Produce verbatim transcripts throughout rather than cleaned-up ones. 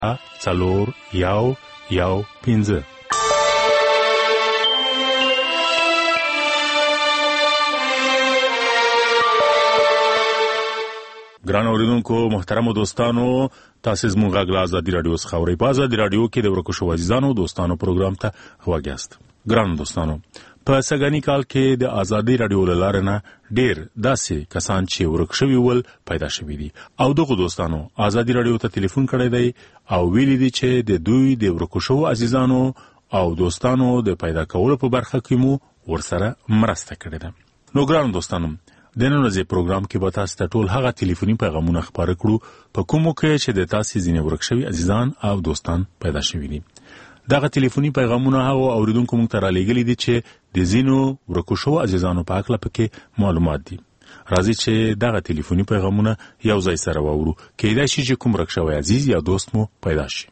څلور یو یو پنځه. ګران اوریدونکو محترمو دوستانو، تاسو زموږ غږ له ازادي رادیو څخه اورئ. په ازادي رادیو کې د ورکو شو عزیزانو دوستانو پروګرام ته غوږ یاست. ګران دوستانو، په سګانی کال کې د ازادي رادیو لاره نه ډیر داسې کسان چې ورک شوي ول پیدا شوي دي، او دغه دوستانو ازادي رادیو ته ټلیفون کړی دی او ویلي دي چې د دوی د ورکو شو عزیزانو او دوستانو د پیدا کولو په برخه کې مو ورسره مرسته کړې ده. نو ګران دوستانو، د نن ورځې پروګرام کې به تاسو ته ټول هغه ټلیفوني پیغامونه خبرې کړو په کومو کې چې د تاسو ځینې ورک شوي عزیزان او دوستان پیدا شوي دي. دغه ټلیفوني پیغامونه هغه اوریدونکو موږ ته را لېږلي دي چې د ځینو ورکو شوو عزیزانو په هکله پکې معلومات دي. راځئ چې دغه ټلیفوني پیغامونه یو ځای سره واورو، کیدای شي چې کوم ورک شوی عزیز یا دوست مو پیدا شي.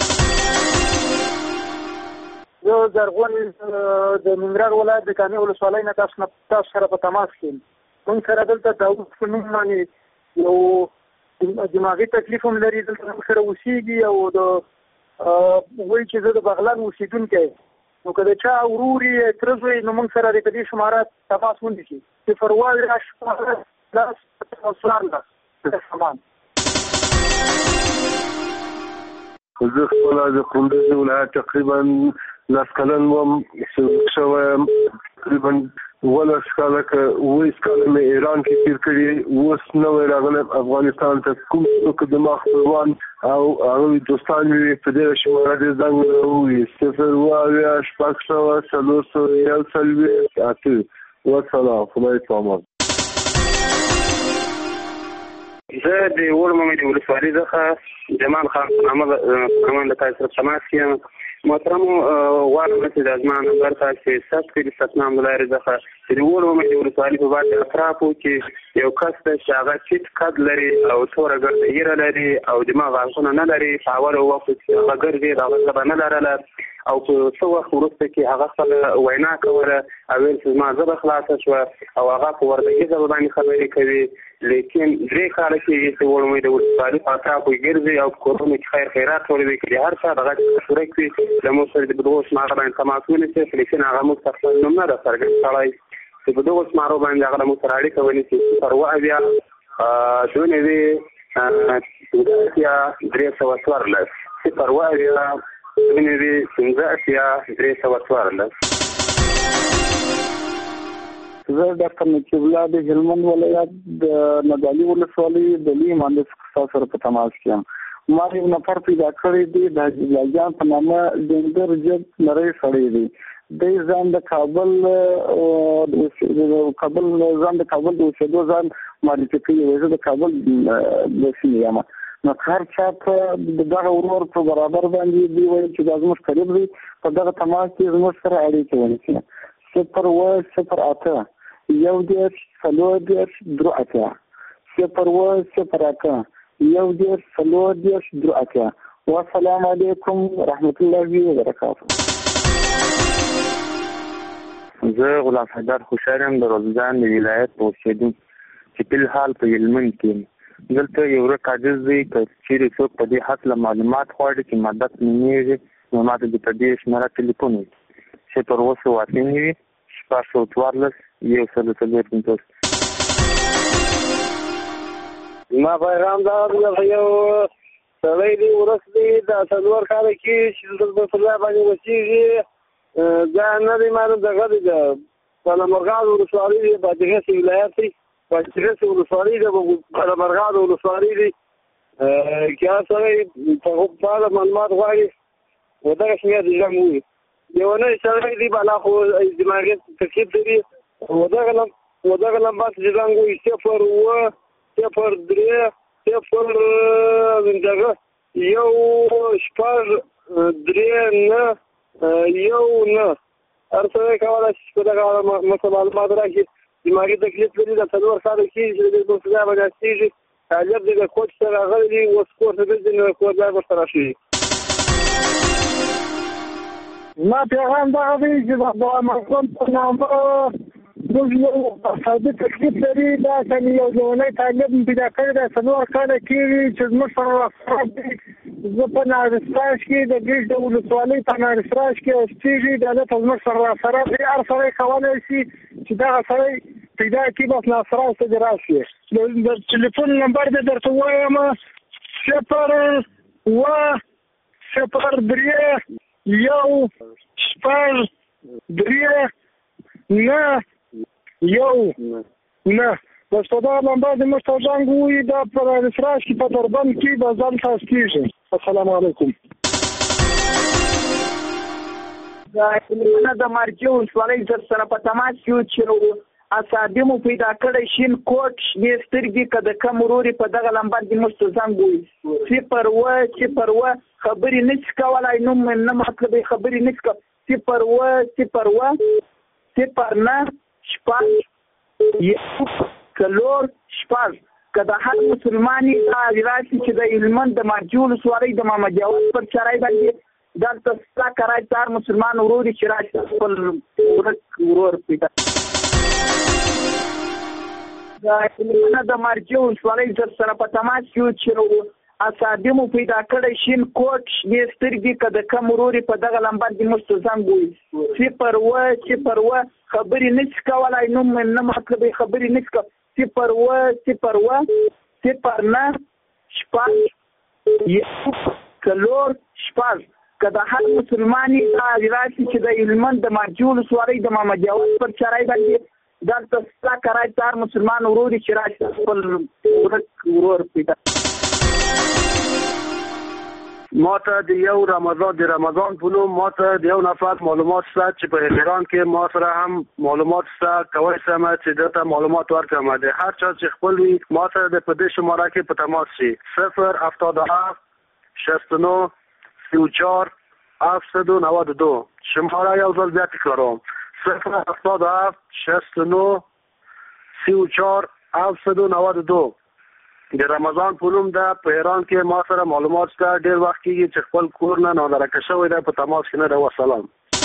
زه زرغون د ننګرهار ولایت د کامې ولسوالۍ نه تاسو سره په تماس کې یم. موږ سره دلته داود په نوم باندې یو دماغي تکلیف هم لري، دلته موږ سره اوسېږي او د وایي چې زه د بغلان اوسېدونکی یم. نو که د چا ورور یې تره زوی نو موږ سره د په دې شماره تماس ونیسي. صفر اووه شپاړس لس څوارلس سامان. زه خپله د کندز ولایت تقریبا لس کلن وم شوی یم. تقریبا ولس کاله که اوویس کاله مې ایران کې تېر کړي، اوس نوی راغلی افغانستان ته. کوم څوک زما خپلوان او هغوی دوستان مې په دې شماره دې زنګ ووهي صفر اووه اویا شپږ سوه څلور سوه یو څلوېښت اته. وسلام، خدای پامان. زه د وړمې د ولسوالۍ څخه جمال خان په نامه له تاسو سره تماس کې یم. محترمو غواړم چې د زما نمبر تاسو ثبت کړئ ستنام د لارې څخه چې د وړمې د ولسوالۍ په بعد اطرافو کې یو کس دی چې هغه چیت قد لري او توره ګرده ږیره لري او دماغ غاښونه نه لري. په اوله وخت کې هغه ګرځېد، هغه ژبه نه لرله او په څه وخت وروسته کې هغه خپله وینا کوله او ویل چې زما ژبه خلاصه شوه او هغه په وردګي ژبه باندې خبرې کوي. لیکن درې کاله کېږي چې وړمې د ولسوالۍ په اطرافو کې ګرځي او په کورونو کې خیر خیرات ټولوي. که د هر چا دغه شورک وي له موږ سره د په دغو شمارو باندې تماس ونیسي، لیکن هغه موږ ته خپل نوم نه ده څرګند کړی چې په دغو شمارو باندې هغه له موږ سره اړیکه ونیسي. صفر اووه اویا دوه نوي پنځه اتیا درې سوه څوارلس. صفر اووه اویا دوه نوي پنځه اتیا درې سوه څوارلس. زه ډاکټر نقیب الله د هلمند ولایت د نادعلي ولسوالۍ د لوی مهندس تاسو سره په تماس کې یم. ما یو نفر پیدا کړی دی د حاجي الله جان په نامه ډنګر جګ نری سړی دی. دی ځان د کابل کابل ځان د کابل د اوسېدو ځان معرفي کوي. زه د کابل د سیمې یم. نو هر چا ته د دغه ورور په برابر باندې دی وایي چې دا زموږ قریب دی، په دغه تماس کې زموږ سره اړیکې ونیسي. صفر اووه صفر اته یو دېرش څلور دېرش درې اتیا. صفر اووه صفر اته یو دېرش څلور دېرش درې اتیا. والسلام علیکم ورحمت الله وبرکاته. زه غلام حیدر خوشحال یم د روزګان د ولایت اوسېدونکی چې فی الحال په هلمند کې یم. دلته یو ورک عاجز دی، که چیرې څوک په دې هکله معلومات غواړي چې مدد نومېږي نو ما ته د په دې شماره ټلیفون وکړي. صفر اووه سوه اته نوي شپږ سوه څوارلس یو سل څلور پنځوس. ما پیغام دا یو سړی دی ورس دی د څلور کاله کې چې د رسول الله باندې وسیږي. دا نه دی معلوم دغه دی د قلمرغان ولسوالۍ دی، بادغیس ولایت دی. بادغیس ولسوالۍ دی، قلمرغان ولسوالۍ دی. که هر سړی په اړه معلومات غواړي و دغه شمېر د ژوند ووایي. یو نه سړی دی بالا خو دماغي تکلیف لري و دغه لمبات چې ژوند ووایي صفر اووه صفر درې صفر دغه یو شپږ درې نه یو نه. هر سړی کولی شي په دغه اړه معلومات راکړي. دماغي تکلیف لري، د څلور کاله کېږي چې د مسله باندې کېږي. طالب دی د کوچ سره راغلی دی، اوس کور ته ګرځي نو کور ځای ورته راشي. ما پیغام دغه دی چې د افغانستان په نامه موږ یو ساده تکلیف لري دا چې یو ځواني طالب پیدا کړی دا څلور کاله کېږي چې زموږ سره زه په نارسراج کې د ګیش د ولسوالۍ په نارسراج کې اوسېږي دا ته زموږ سره سره هر سړی کولی شي چې دغه سړی پیدا کړي بس نارسراج ته راشي. د ټلیفون نمبر دې درته وایم صفر اوه صفر درې یو شپږ درې نه یو نه بس په دغه نمبر دې موږ ته زنګ ووایي دا په نارسراج کې په دربند کې به ځان تاسو کېږي. السلام علیکم. دا کلیمونه د مرکې ولسوالۍ در سره په تماس کې وو چې اسادي مو پیدا کړی شین کوټ شنې سترګې که د کم ورورې په دغه لمبر کې موږ ته زنګ ووایي صفر اوه صفر اوه خبرې نه شي کولی نوم نه مطلب یې خبرې نه شي کولی صفر اوه صفر اوه صفر نه شپږ یو څلور شپږ که د هر مسلماني دا راشي چې د هلمند د مرکې ولسوالۍ د محمد جواد پر چرای باندې دلته ستا کرای چې هر مسلمان ورور چې راشي خپل ورک ورور پیدا دا کلیمونه د مرکې ولسوالۍ در سره په تماس کې وو چې اسادي مو پیدا کړی شین کوټ شنې سترګې که د کم ورورې په دغه لمبر کې موږ ته زنګ ووایي صفر اوه صفر اوه خبرې نه شي کولی نوم نه مطلب یې خبرې نه شي کولی صفر اوه صفر اوه صفر نه شپږ یو څلور شپږ که د هر مسلماني دا راشي چې د هلمند د مرکې ولسوالۍ د محمد جواد پر چرای باندې دلته ستا کرای چې هر مسلمان ورور چې راشي خپل ورک ورور پیدا ما ته د یو رمضان د رمضان په نوم ما ته د یو نفر معلومات شته چې په ایران کې ما سره هم معلومات شته کوی سم چې دته معلومات ورکړم د هر چا چې خپل وي ما ته د په دې شماره کې په تماس شي صفر هفتاد و هفت شصت و نه سی و چهار هفتصد و نود و دو شماره یو ځل بیا تکراروم صفر هفتاد و هفت شصت و نه سی و چهار هفتصد و نود و دو د رمضان په نوم ده په ایران کې ما سره معلومات شته ډېر وخت کېږي چې خپل کور نه نادرکه شوی دی په تماس کې نه ده. وسلام.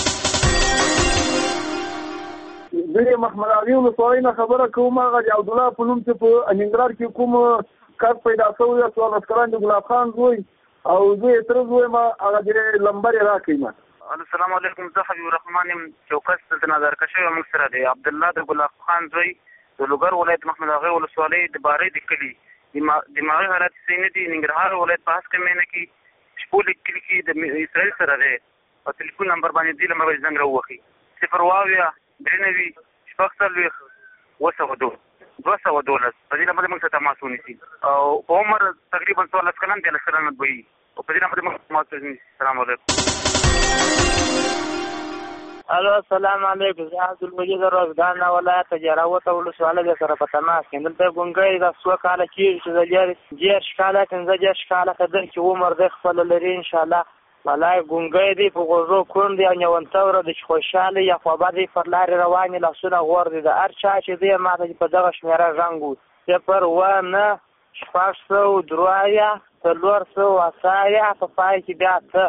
زه محمد علي ولسوالۍ نه خبره کوم هغه د عبدالله په نوم چې په ننګرهار کې کوم کس پیدا شوی دی څوارلس کلن د ګلاب خان زوی او زه یې تره زوی یم هغه د لمبر یې راکړئ. السلام علیکم. زه حبیب الرحمن یم چوکس دلته نادرکه شوی موږ سره دی عبدالله د ګلاب خان زوی د لوګر ولایت محمد اغا ولسوالۍ د بارې د کلي دماغي حالات صحیح نه دي. ننګرهار ولایت په هسکه مینه کې شپول کلي کې د اسرائیل سره دی او ټلیفون نمبر باندې دې نمبر باندې زنګ راووخي صفر واویا درې نوي شپږ څلوېښت اووه سوه دوه دوه سوه دولس په دې نمبر موږ سره تماس ونیسي او په عمر تقریبا څوارلس کلن دیارلس کلن به وي او په دې نمبر موږ تماس ونیسي. السلام علیکم. الو السلام علیکم. زه عبدالمجید روزګان ولایت جراوت ولسوالۍ سره په تماس کې دلته ګونګی دا څو کاله کېږي چې د جاري دېرش کاله پنځه دېرش کاله قدر چې عمر دی خپله لري انشاءالله والله ګونګی دی په غوږو کوڼ دی او نیونتوره دی چې خوشحاله یا خوابه دی پر لارې روانې لاسونه غور دی د هر چا چې دی ما ته په دغه شمېره زنګ و صفر اوه نه شپږ سوه درې اویا څلور سوه اته اویا په پای کې بیا ته.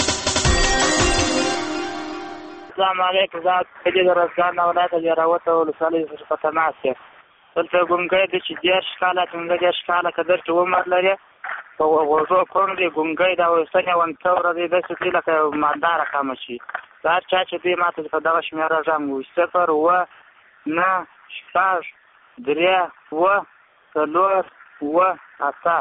السلام علیکم. زه عبدالمجید روزګان ولایت جراوت ولسوالۍ سره په تماس کې دلته ګونګی دی چې دېرش کاله پنځه دېرش کاله قدر چې عمر لري په غوږو کوڼ دی ګونګی دی او څه نیونتوره دی داسې دی لکه مالداره کمه شي د هر چا چې دی ما ته په دغه شمېره زنګ ووایي صفر اوه نه شپږ درې اوه څلور اوه اته.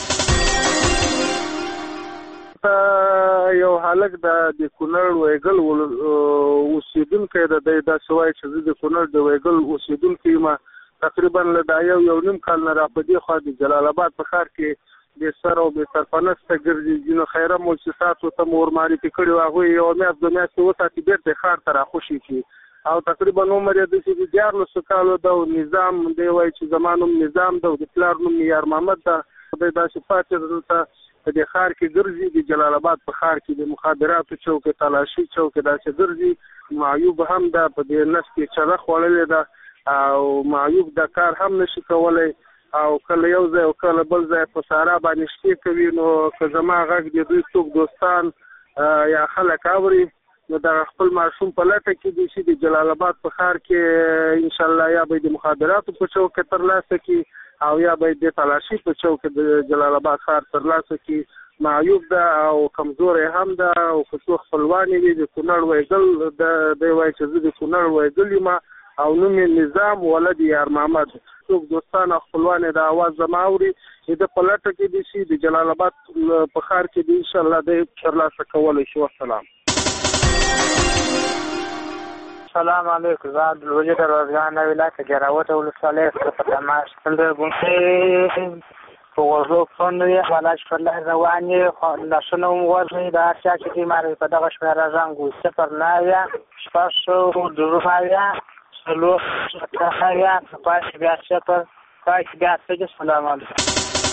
یو هلک د کونړ ویګل اوسېدونکی ده دی داسې وایي چې زه د کونړ د ویګل اوسېدونکی یم تقریبا له دا یو یو نیم کال نه را په دې خوا د جلال آباد په ښار کې بې سر او بې سرپنسته ګرځي ځینو خیره مؤسساتو ته مو ورمعرفي کړي وو هغوی یوه میاشت دوه میاشتې وساتي بېرته یې ښار ته راخوشي کړي او تقریبا عمر یې داسې د دیارلسو کالو ده او نظام دی وایي چې زما نوم نظام ده او د پلار نوم یار محمد ده دی داسې پاتې دلته په دې ښار کې ګرځي د جلال آباد په ښار کې د مخابراتو چوکې تلاشي چوکې داسې ګرځي معیوب هم ده په دې نس کې چغه خوړلې ده او معیوب دا کار هم نشي کولی او کله یو ځای او کله بل ځای په سارا باندې شپې کوي نو که زما غږ د دوی څوک دوستان یا خلک اوري نو د خپل ماشوم په لټه کې دي چې د جلال آباد په ښار کې ان شاء الله یا به د مخابراتو په چوک کې ترلاسه کړي او یا به د تلاشي په چوک کې د جلال آباد ښار ترلاسه کړي. معیوب ده او کمزورې هم ده او خصوص خپلوانې دي د کونړ ویګل د دی وایي چې زه د کونړ ویګل یم او نوم یې نظام ولد یار محمد. څوک دوستان او خپلوانې د اواز زما اوري چې د په لټه کې دي چې د جلال آباد په ښار کې دي ان شاء الله د ترلاسه کولی شي. والسلام. السلام علیکم. زه عبدالوجید روزګان ولایت جراوطه ولسوالۍ څخه په تماس یم. د ګونګۍ په غوږو پوند یې خلاص کړل روان یې لاسونه مو وځي د هر چا چې بیمار په دغه شمېره زنګ وي صفر نهه شپږ سوه درې اویا څلور اته اویا پنځه بیا صفر پنځه بیا څلور. السلام علیکم.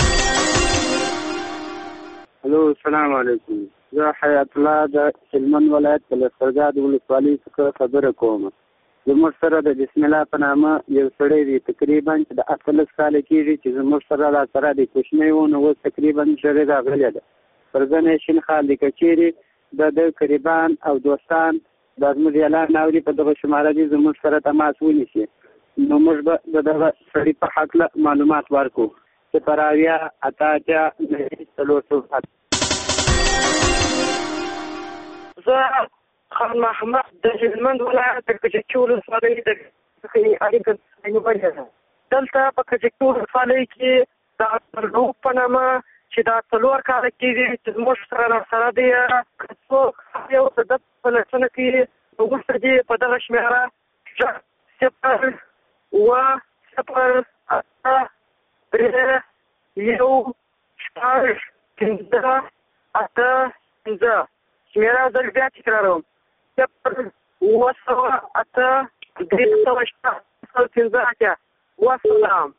الو السلام علیکم. زه حیات الله د هلمند ولایت په لښکرګاه د ولسوالۍ څخه خبره کوم. زموږ سره د بسم الله په نامه یو سړی دی تقریبا چې د اتلس کاله کېږي چې زموږ سره را سره دی کوچنی و نو اوس تقریبا ژرې راغلی ده. پر ځنې شین خال دی که چیرې د د قریبان او دوستان دا زموږ اعلان اوري په دغه شماره دي زموږ سره تماس ونیسي نو موږ به د دغه سړي په هکله معلومات ورکړو. صفر اویا اته اتیا نهه څلور سوه. زه خان محمد د هلمند ولایت د کجکي ولسوالۍ د اړیکه نیولې ده. دلته په کجکي ولسوالۍ کې د اتلروپ په نامه چې دا څلور کاله کېږي چې زموږ سره راسره دی که څوک یو د ده په لسنه کې وروسته دي په دغه شمېره صفر اوه صفر اته درې یو شپږ پنځه اته پنځه. شمېره زه بیا تکراروم صفر اوه سوه اته درې سوه شپږ سوه پنځه اتیا. والسلام.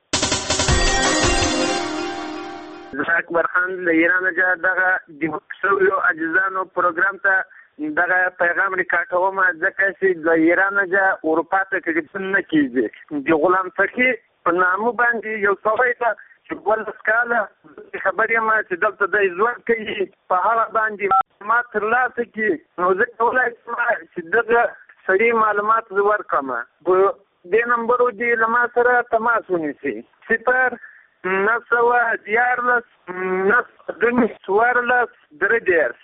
زه اکبر خان له ایران څخه دغه د شویو اجزانو پروګرام ته دغه پیغام ریکارډوم ځکه چې د ایران څخه اروپا ته ټلیفون نه کېږي. د غلام فقی په نامه باندې یو سړی ته چې ولس کاله خبر یم چې دلته د ژوند کوي په هغه باندې معلومات ترلاسه کړي نو زه کولی شم چې دغه سړي معلومات زه ورکړم. په دې نمبرو دې له ما سره تماس ونیسي صفر نهه سوه دیارلس نهه دوه څوارلس درې دېرش.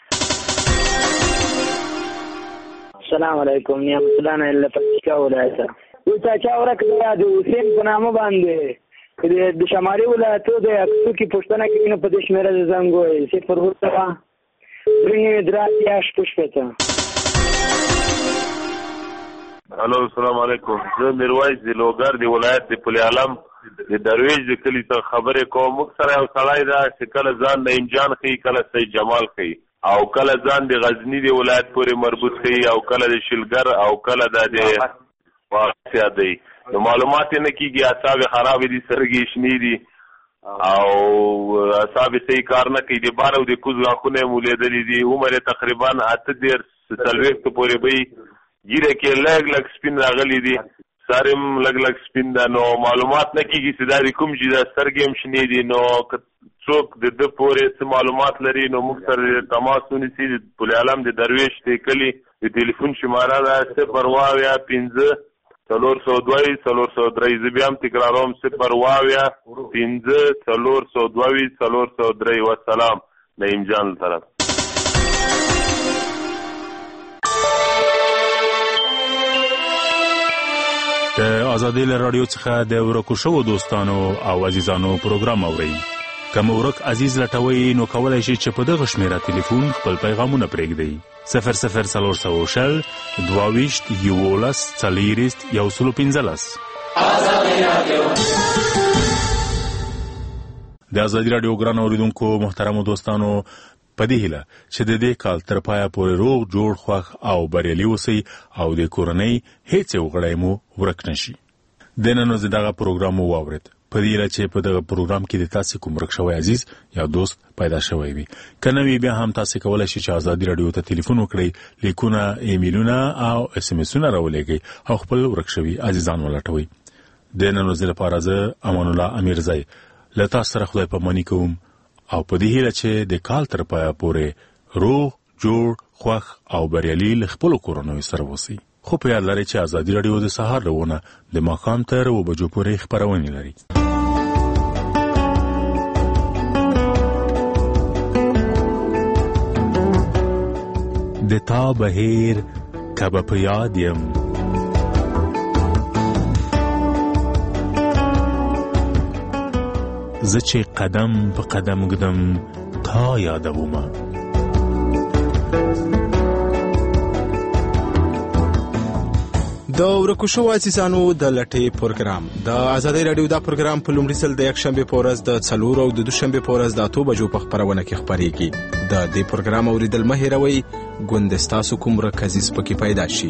السلام علیکم. نعمت الله نه له پکتیکا ولایته. اوس چا ورکړه د حسین په نامه باندې د شمالي ولایتو د اکسو کې پوښتنه کوي نو په دې شمېره د زنګ وایي صفر اووه سوه درې درې اتیا شپږ شپېته. الو السلام علیکم. زه میرویس د لوګر د ولایت د پل عالم د درویش د کلي څخه خبرې کوم. موږ سره یو سړی ده چې کله ځان نعیم جان ښیي کله سید جمال ښیي او کله ځان د غزني د ولایت پورې مربوط ښیي او کله د شلګر او کله د د یادوي. نو معلومات یې نه کېږي. اعصاب یې خرابې دي سترګې شنې دي او اعصاب یې صحیح کار نه کوي. د بار او د کوز غاښونه یې مو لیدلي دي. عمر یې تقریبا اته دېرش څلوېښتو پورې به وي. ږیره کې لږ لږ سپین راغلی دي سر هم لږ لږ سپین ده. نو معلومات نه کېږي چې دا د کوم شي ده. سترګې هم شنې دي. نو که څوک د ده پورې څه معلومات لري نو موږ سره تماس ونیسي. د پل عالم د درویش د کلي د ټلیفون شماره ده صفر اووه اویا پنځه څلور سوه دوه څلور سوه درې. زه بیا هم تکراروم صفر اووه اویا پنځه څلور سوه دوه څلور سوه درې. والسلام. نعیم جان طرف. د آزادۍ له راډیو څخه د ورکو شوو دوستانو او عزیزانو پروګرام اورئ. که مو ورک عزیز لټوئ نو کولی شئ چې په دغه شمېره تلیفون خپل پیغامونه پرېږدئ. صفر صفر څلور سوه شل دوه ویشت یولس څلېرویشت یو سل پنځلس. د آزادۍ راډیو ګران اورېدونکو محترمو دوستانو په دې هیله چې د دې کال تر پایه پورې روغ جوړ خوښ او بریالي اوسئ او د کورنۍ هیڅ یو غړی مو ورک نشي. د نن ورځې دغه پروګرام مو واورېد. په دې هیله چې په دغه پروګرام کې د تاسې کوم ورک شوی عزیز یا دوست پیدا شوی وي. که نه وي بیا هم تاسې کولی شئ چې آزادي راډیو ته تلیفون وکړئ، لیکونه، ایمیلونه او اس ام اسونه راولېږئ او خپل ورک شوي عزیزان ولټوئ. د نن ورځې لپاره زه امان الله امیرزی له تاسو سره خدای پاماني کوم او په دې هیله چې د کال تر پایه پورې روغ جوړ خوښ او بریالي له خپلو کورنیو سره اوسئ. خو په یاد لرئ چې ازادي راډیو د سهار له اووه د ماښام تر اووه بجو پورې خپرونې لري. د تا بهیر که به په یاد یم، زه چې قدم په قدم ږدم تا یادومه. د ورکو شوو عزیزانو د لټې پروګرام د ازادي راډیو دا پروګرام په لومړي ځل د یکشنبه په ورځ د څلور او د دوشنبه په ورځ د اته بجو په خپرونه کې خپرېږي. د دې پروګرام اوریدل مه هېروئ، ګوند ستاسو کوم رکزیز پکې پیدا شي.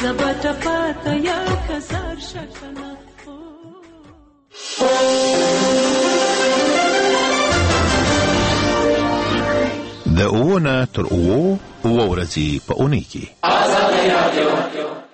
زبټه پاته یا کسر شکنه د اوونه تر اوو اوو ورځې په اونۍ کې